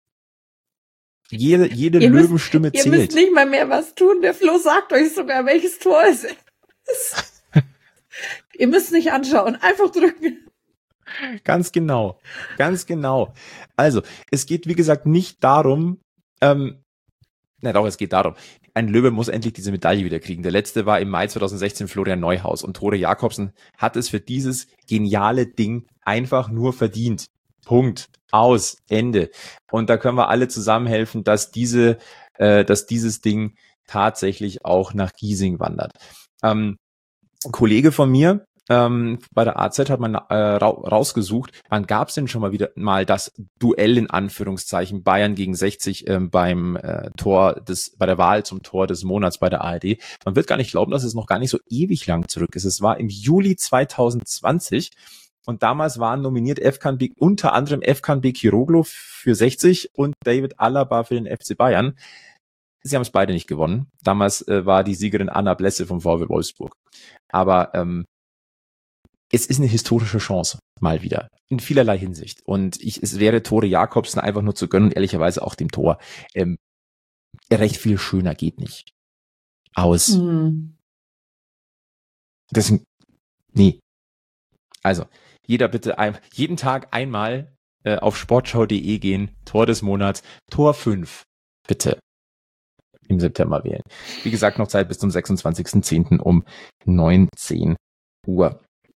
Jede, jede Ihr müsst- Löwenstimme Ihr zählt. müsst nicht mal mehr was tun. Der Flo sagt euch sogar, welches Tor es ist. Ihr müsst nicht anschauen. Einfach drücken. Ganz genau, ganz genau. Also, es geht, wie gesagt, nicht darum, ähm, na doch, es geht darum, ein Löwe muss endlich diese Medaille wieder kriegen. Der letzte war im Mai zweitausendsechzehn Florian Neuhaus und Tore Jakobsen hat es für dieses geniale Ding einfach nur verdient. Punkt. Aus. Ende. Und da können wir alle zusammen helfen, dass diese, äh, dass dieses Ding tatsächlich auch nach Giesing wandert. Ähm, ein Kollege von mir, Ähm, bei der A Z hat man äh, ra rausgesucht, wann gab es denn schon mal wieder mal das Duell in Anführungszeichen Bayern gegen sechzig ähm, beim äh, Tor des, bei der Wahl zum Tor des Monats bei der A R D. Man wird gar nicht glauben, dass es noch gar nicht so ewig lang zurück ist. Es war im Juli zweitausendzwanzig und damals waren nominiert Efkan Bek, unter anderem Efkan Bekiroglu für sechzig und David Alaba für den F C Bayern. Sie haben es beide nicht gewonnen. Damals äh, war die Siegerin Anna Blesse vom VfL Wolfsburg. Aber ähm, es ist eine historische Chance, mal wieder, in vielerlei Hinsicht. Und ich, es wäre Tore Jakobsen einfach nur zu gönnen und ehrlicherweise auch dem Tor. Ähm, recht viel schöner geht nicht. Aus. Mhm. Deswegen, nee. Also, jeder bitte ein, jeden Tag einmal äh, auf sportschau punkt de gehen, Tor des Monats, Tor fünf, bitte im September wählen. Wie gesagt, noch Zeit bis zum sechsundzwanzigsten zehnten um neunzehn Uhr.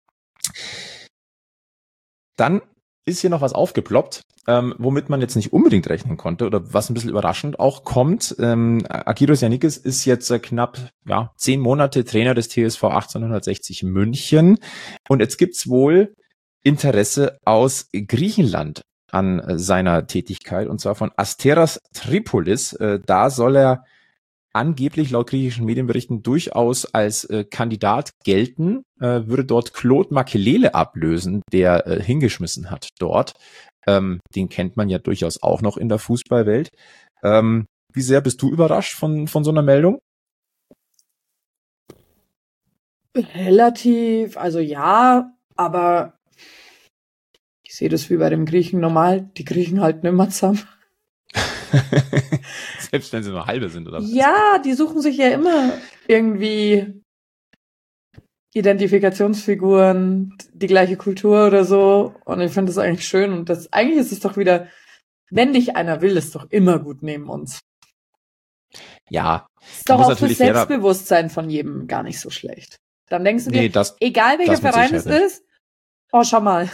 Dann ist hier noch was aufgeploppt, ähm, womit man jetzt nicht unbedingt rechnen konnte oder was ein bisschen überraschend auch kommt. Ähm, Agiros Yannikis ist jetzt äh, knapp ja, zehn Monate Trainer des T S V achtzehnhundertsechzig München und jetzt gibt's wohl Interesse aus Griechenland an äh, seiner Tätigkeit und zwar von Asteras Tripolis. Äh, da soll er angeblich laut griechischen Medienberichten durchaus als äh, Kandidat gelten, äh, würde dort Claude Makelele ablösen, der äh, hingeschmissen hat dort. Ähm, den kennt man ja durchaus auch noch in der Fußballwelt. Ähm, wie sehr bist du überrascht von, von so einer Meldung? Relativ, also ja, aber ich sehe das wie bei dem Griechen normal. Die Griechen halten immer zusammen. Selbst wenn sie nur halbe sind, oder was? Ja, die suchen sich ja immer irgendwie Identifikationsfiguren, die gleiche Kultur oder so. Und ich finde das eigentlich schön. Und das eigentlich ist es doch wieder, wenn dich einer will, ist doch immer gut neben uns. Ja. Ist doch muss auch das natürlich jeder- Selbstbewusstsein von jedem gar nicht so schlecht. Dann denkst du dir, Nee, das, egal welcher das mit Verein es Sicherheit nicht. ist, oh, schau mal.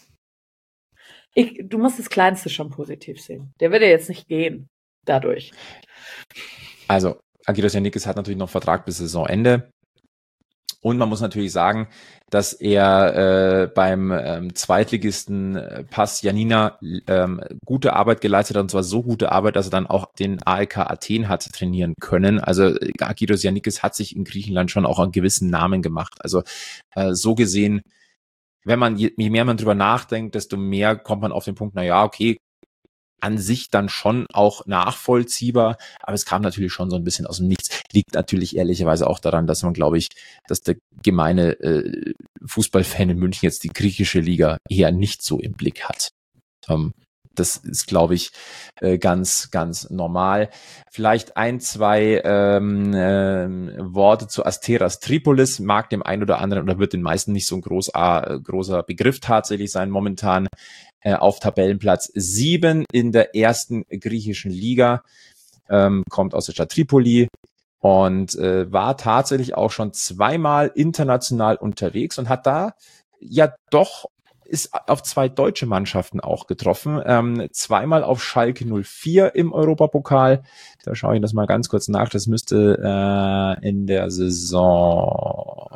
Ich, du musst das Kleinste schon positiv sehen. Der wird ja jetzt nicht gehen dadurch. also, Agiros Yannikis hat natürlich noch Vertrag bis Saisonende. Und man muss natürlich sagen, dass er äh, beim ähm, Zweitligisten äh, Pass Janina ähm, gute Arbeit geleistet hat, und zwar so gute Arbeit, dass er dann auch den A E K Athen hat trainieren können. Also Argyros Yannikis hat sich in Griechenland schon auch einen gewissen Namen gemacht. Also äh, so gesehen, wenn man je, je mehr man drüber nachdenkt, desto mehr kommt man auf den Punkt, na ja, okay, an sich dann schon auch nachvollziehbar, aber es kam natürlich schon so ein bisschen aus dem Nichts. Liegt natürlich ehrlicherweise auch daran, dass man, glaube ich, dass der gemeine äh, Fußballfan in München jetzt die griechische Liga eher nicht so im Blick hat. Ähm, das ist, glaube ich, äh, ganz, ganz normal. Vielleicht ein, zwei ähm, äh, Worte zu Asteras Tripolis, mag dem einen oder anderen oder wird den meisten nicht so ein groß, äh, großer Begriff tatsächlich sein momentan. Auf Tabellenplatz sieben in der ersten griechischen Liga, ähm, kommt aus der Stadt Tripoli und äh, war tatsächlich auch schon zweimal international unterwegs und hat da ja doch, ist auf zwei deutsche Mannschaften auch getroffen, ähm, zweimal auf Schalke null vier im Europapokal, da schaue ich das mal ganz kurz nach, das müsste äh, in der Saison...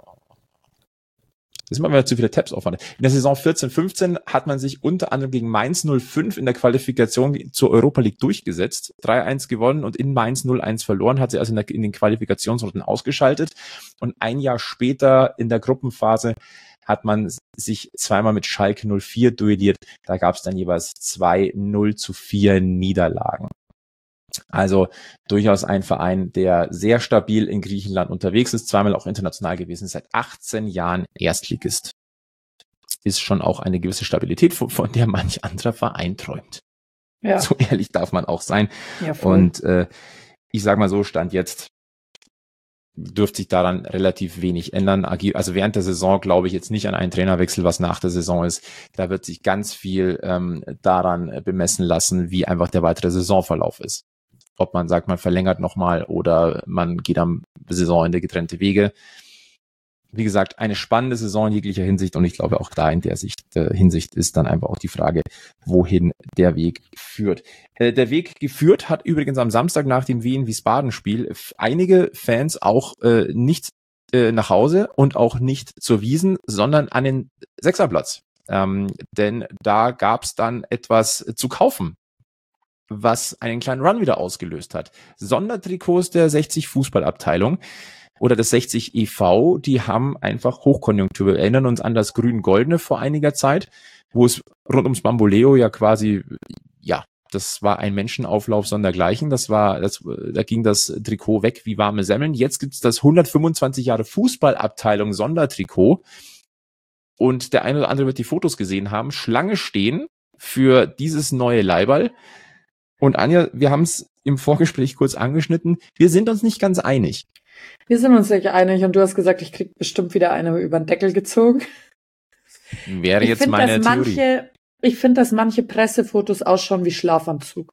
Das ist immer zu viele Tabs aufwand. In der Saison vierzehn fünfzehn hat man sich unter anderem gegen Mainz null fünf in der Qualifikation zur Europa League durchgesetzt, drei eins gewonnen und in Mainz null eins verloren, hat sie also in, der, in den Qualifikationsrunden ausgeschaltet. Und ein Jahr später in der Gruppenphase hat man sich zweimal mit Schalke null vier duelliert. Da gab es dann jeweils zwei null zu vier Niederlagen. Also durchaus ein Verein, der sehr stabil in Griechenland unterwegs ist, zweimal auch international gewesen ist, seit achtzehn Jahren Erstligist. Ist schon auch eine gewisse Stabilität, von, von der manch anderer Verein träumt. Ja. So ehrlich darf man auch sein. Ja, und äh, ich sage mal so, Stand jetzt dürfte sich daran relativ wenig ändern. Also während der Saison glaube ich jetzt nicht an einen Trainerwechsel, was nach der Saison ist. Da wird sich ganz viel ähm, daran bemessen lassen, wie einfach der weitere Saisonverlauf ist. Ob man sagt, man verlängert nochmal oder man geht am Saisonende getrennte Wege. Wie gesagt, eine spannende Saison in jeglicher Hinsicht und ich glaube auch da in der Sicht, äh, Hinsicht ist dann einfach auch die Frage, wohin der Weg führt. Äh, der Weg geführt hat übrigens am Samstag nach dem Wien-Wiesbaden-Spiel einige Fans auch äh, nicht äh, nach Hause und auch nicht zur Wiesn, sondern an den Sechserplatz. Ähm, denn da gab es dann etwas zu kaufen, was einen kleinen Run wieder ausgelöst hat. Sondertrikots der sechzig Fußballabteilung oder des sechzig e V, die haben einfach Hochkonjunktur. Wir erinnern uns an das Grün-Goldene vor einiger Zeit, wo es rund ums Bamboleo ja quasi, ja, das war ein Menschenauflauf sondergleichen. Das war, das, da ging das Trikot weg wie warme Semmeln. Jetzt gibt's das hundertfünfundzwanzig Jahre Fußballabteilung Sondertrikot. Und der eine oder andere wird die Fotos gesehen haben. Schlange stehen für dieses neue Leiberl. Und Anja, wir haben es im Vorgespräch kurz angeschnitten. Wir sind uns nicht ganz einig. Wir sind uns nicht einig und du hast gesagt, ich krieg bestimmt wieder eine über den Deckel gezogen. Wäre jetzt find, meine Theorie. Manche, ich finde, dass manche Pressefotos ausschauen wie Schlafanzug.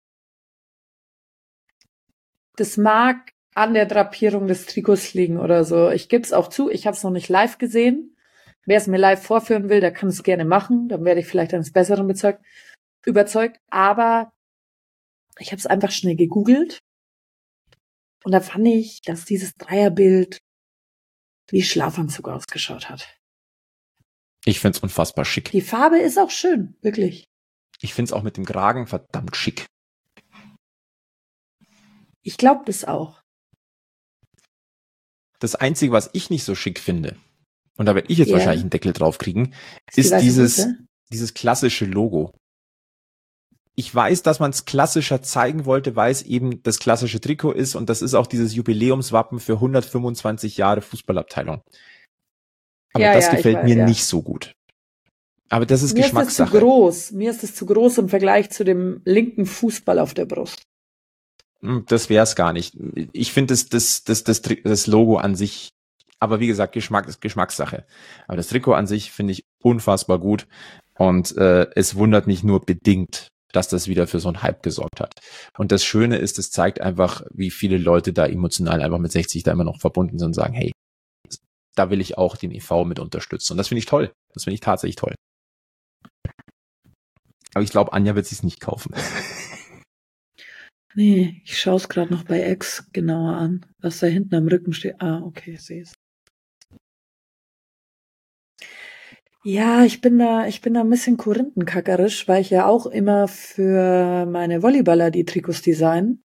Das mag an der Drapierung des Trikots liegen oder so. Ich gebe es auch zu, ich habe es noch nicht live gesehen. Wer es mir live vorführen will, der kann es gerne machen. Dann werde ich vielleicht eines Besseren bezeugt, überzeugt. Aber ich habe es einfach schnell gegoogelt und da fand ich, dass dieses Dreierbild wie Schlafanzug ausgeschaut hat. Ich find's unfassbar schick. Die Farbe ist auch schön, wirklich. Ich find's auch mit dem Kragen verdammt schick. Ich glaube das auch. Das Einzige, was ich nicht so schick finde, und da werde ich jetzt yeah. wahrscheinlich einen Deckel drauf kriegen, ist, ist die dieses, dieses klassische Logo. Ich weiß, dass man es klassischer zeigen wollte, weil es eben das klassische Trikot ist und das ist auch dieses Jubiläumswappen für hundertfünfundzwanzig Jahre Fußballabteilung. Aber ja, das ja, gefällt weiß, mir ja. nicht so gut. Aber das ist Mir Geschmackssache. Mir ist es zu groß. Mir ist es zu groß im Vergleich zu dem linken Fußball auf der Brust. Das wäre es gar nicht. Ich finde das, das, das, das, das Logo an sich, aber wie gesagt, Geschmack ist Geschmackssache. Aber das Trikot an sich finde ich unfassbar gut und äh, es wundert mich nur bedingt, dass das wieder für so einen Hype gesorgt hat. Und das Schöne ist, es zeigt einfach, wie viele Leute da emotional einfach mit sechzig da immer noch verbunden sind und sagen, hey, da will ich auch den E V mit unterstützen. Und das finde ich toll. Das finde ich tatsächlich toll. Aber ich glaube, Anja wird es sich nicht kaufen. Nee, ich schaue es gerade noch bei X genauer an, was da hinten am Rücken steht. Ah, okay, ich sehe es. Ja, ich bin da, ich bin da ein bisschen korinthenkackerisch, weil ich ja auch immer für meine Volleyballer die Trikots design.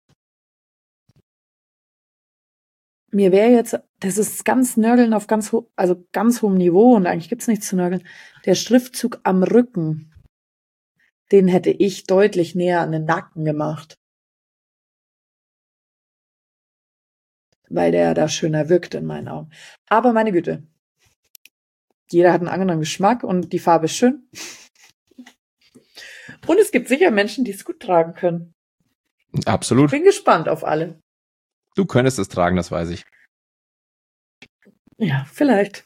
Mir wäre jetzt, das ist ganz Nörgeln auf ganz ho also ganz hohem Niveau und eigentlich gibt's nichts zu nörgeln. Der Schriftzug am Rücken, den hätte ich deutlich näher an den Nacken gemacht. Weil der da schöner wirkt in meinen Augen. Aber meine Güte. Jeder hat einen anderen Geschmack und die Farbe ist schön. Und es gibt sicher Menschen, die es gut tragen können. Absolut. Ich bin gespannt auf alle. Du könntest es tragen, das weiß ich. Ja, vielleicht.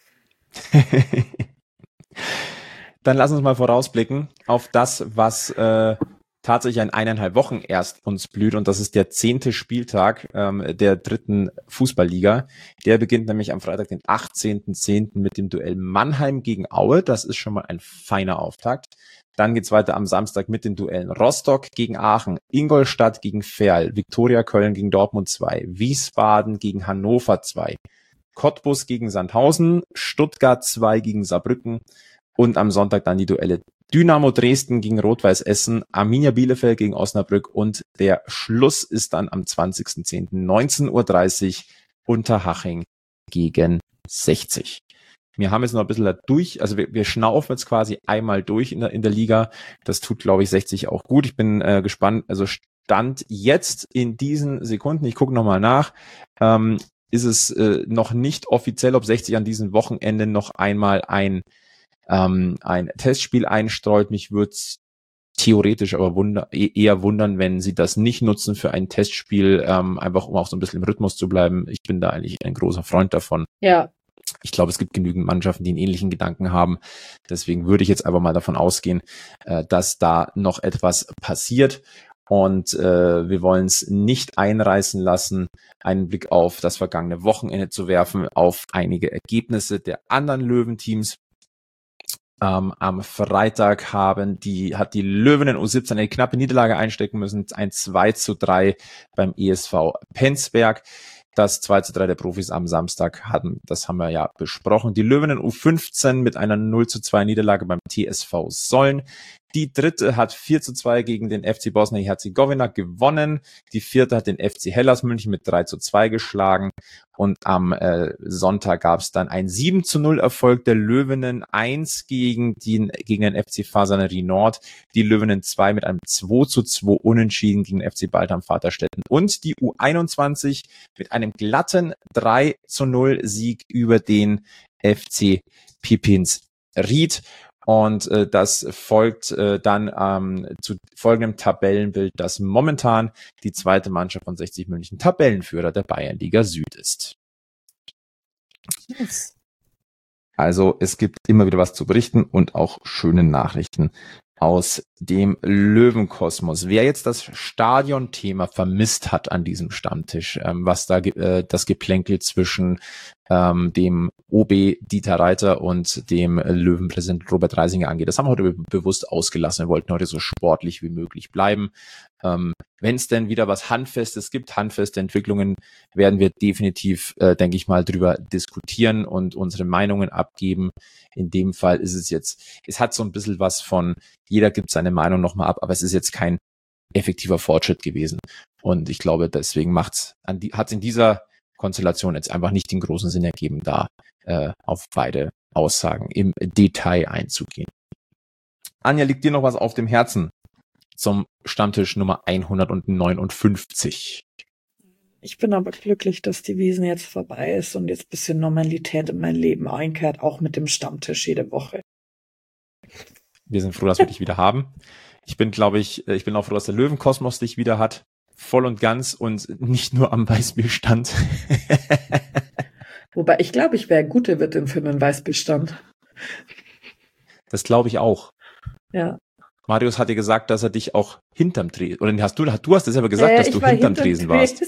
Dann lass uns mal vorausblicken auf das, was äh, tatsächlich in eineinhalb Wochen erst uns blüht. Und das ist der zehnte Spieltag ähm, der dritten Fußballliga. Der beginnt nämlich am Freitag, den achtzehnten zehnten mit dem Duell Mannheim gegen Aue. Das ist schon mal ein feiner Auftakt. Dann geht's weiter am Samstag mit den Duellen Rostock gegen Aachen, Ingolstadt gegen Verl, Viktoria Köln gegen Dortmund zwei, Wiesbaden gegen Hannover zwei, Cottbus gegen Sandhausen, Stuttgart zwei gegen Saarbrücken und am Sonntag dann die Duelle Dynamo Dresden gegen Rot-Weiß Essen, Arminia Bielefeld gegen Osnabrück und der Schluss ist dann am zwanzigsten zehnten neunzehn Uhr dreißig Unterhaching gegen sechzig. Wir haben jetzt noch ein bisschen da durch, also wir, wir schnaufen jetzt quasi einmal durch in der, in der Liga. Das tut, glaube ich, sechzig auch gut. Ich bin äh, gespannt, also Stand jetzt in diesen Sekunden, ich gucke nochmal nach, ähm, ist es äh, noch nicht offiziell, ob sechzig an diesem Wochenende noch einmal ein ähm, ein Testspiel einstreut. Mich würde es theoretisch aber wunder, eher wundern, wenn sie das nicht nutzen für ein Testspiel, ähm, einfach um auch so ein bisschen im Rhythmus zu bleiben. Ich bin da eigentlich ein großer Freund davon. Ja. Ich glaube, es gibt genügend Mannschaften, die einen ähnlichen Gedanken haben. Deswegen würde ich jetzt einfach mal davon ausgehen, äh, dass da noch etwas passiert. Und äh, wir wollen es nicht einreißen lassen, einen Blick auf das vergangene Wochenende zu werfen, auf einige Ergebnisse der anderen Löwenteams. Ähm, am Freitag haben die, hat die Löwinnen U siebzehn eine knappe Niederlage einstecken müssen, ein zwei zu drei beim E S V Penzberg. Das zwei zu drei der Profis am Samstag hatten, das haben wir ja besprochen. Die Löwinnen U fünfzehn mit einer null zu zwei Niederlage beim T S V Solln. Die dritte hat vier zu zwei gegen den F C Bosnien-Herzegowina gewonnen. Die vierte hat den F C Hellas München mit drei zu zwei geschlagen. Und am äh, Sonntag gab es dann ein sieben zu null Erfolg der Löwinnen eins gegen, den, gegen den F C Fasanerie Nord. Die Löwinnen zwei mit einem zwei zu zwei Unentschieden gegen den F C Baltham Vaterstetten. Und die U einundzwanzig mit einem glatten drei zu null Sieg über den F C Pipins Ried. Und äh, das folgt äh, dann ähm, zu folgendem Tabellenbild, das momentan die zweite Mannschaft von sechzig München Tabellenführer der Bayernliga Süd ist. Yes. Also es gibt immer wieder was zu berichten und auch schöne Nachrichten aus dem Löwenkosmos. Wer jetzt das Stadionthema vermisst hat an diesem Stammtisch, ähm, was da äh, das Geplänkel zwischen ähm, dem O B Dieter Reiter und dem Löwenpräsident Robert Reisinger angeht, das haben wir heute be- bewusst ausgelassen. Wir wollten heute so sportlich wie möglich bleiben. Ähm, wenn es denn wieder was Handfestes gibt, handfeste Entwicklungen, werden wir definitiv, äh, denke ich mal, drüber diskutieren und unsere Meinungen abgeben. In dem Fall ist es jetzt, es hat so ein bisschen was von, jeder gibt seine Meinung nochmal ab, aber es ist jetzt kein effektiver Fortschritt gewesen. Und ich glaube, deswegen macht's, an die, hat es in dieser Konstellation jetzt einfach nicht den großen Sinn ergeben, da äh, auf beide Aussagen im Detail einzugehen. Anja, liegt dir noch was auf dem Herzen zum Stammtisch Nummer hundertneunundfünfzig? Ich bin aber glücklich, dass die Wiesn jetzt vorbei ist und jetzt ein bisschen Normalität in mein Leben einkehrt, auch mit dem Stammtisch jede Woche. Wir sind froh, dass wir dich wieder haben. Ich bin, glaube ich, ich bin auch froh, dass der Löwenkosmos dich wieder hat. Voll und ganz und nicht nur am Weißbierstand. Wobei ich glaube, ich wäre gute Wirtin für einen Weißbierstand. Das glaube ich auch. Ja. Marius hat dir gesagt, dass er dich auch hinterm Tresen, oder hast du, du hast es aber gesagt, äh, dass du hinterm Tresen warst.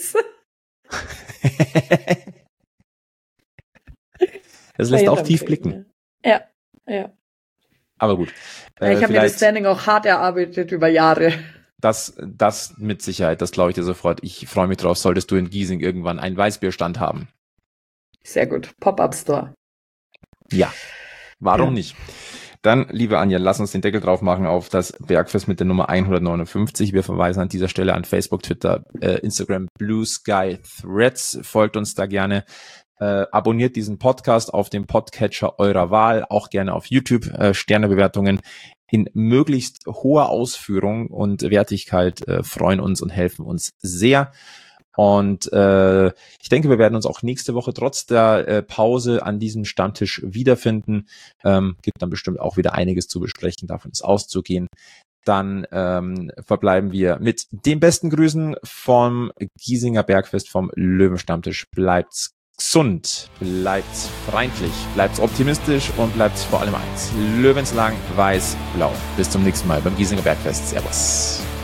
Das lässt auch tief blicken. Ja, ja. Aber gut. Äh, ich habe mir das Standing auch hart erarbeitet über Jahre. Das, das mit Sicherheit, das glaube ich dir sofort. Ich freue mich drauf, solltest du in Giesing irgendwann einen Weißbierstand haben. Sehr gut. Pop-up Store. Ja. Warum Ja. nicht? Dann, liebe Anja, lass uns den Deckel drauf machen auf das Bergfest mit der Nummer hundertneunundfünfzig. Wir verweisen an dieser Stelle an Facebook, Twitter, äh, Instagram, Blue Sky Threads. Folgt uns da gerne. Äh, abonniert diesen Podcast auf dem Podcatcher eurer Wahl. Auch gerne auf YouTube. Äh, Sternebewertungen in möglichst hoher Ausführung und Wertigkeit äh, freuen uns und helfen uns sehr. Und äh, ich denke, wir werden uns auch nächste Woche trotz der äh, Pause an diesem Stammtisch wiederfinden. Ähm, gibt dann bestimmt auch wieder einiges zu besprechen, davon ist auszugehen. Dann ähm, verbleiben wir mit den besten Grüßen vom Giesinger Bergfest, vom Löwenstammtisch. Bleibt's gesund, bleibt's freundlich, bleibt's optimistisch und bleibt's vor allem eins. Löwenslang, weiß, blau. Bis zum nächsten Mal beim Giesinger Bergfest. Servus.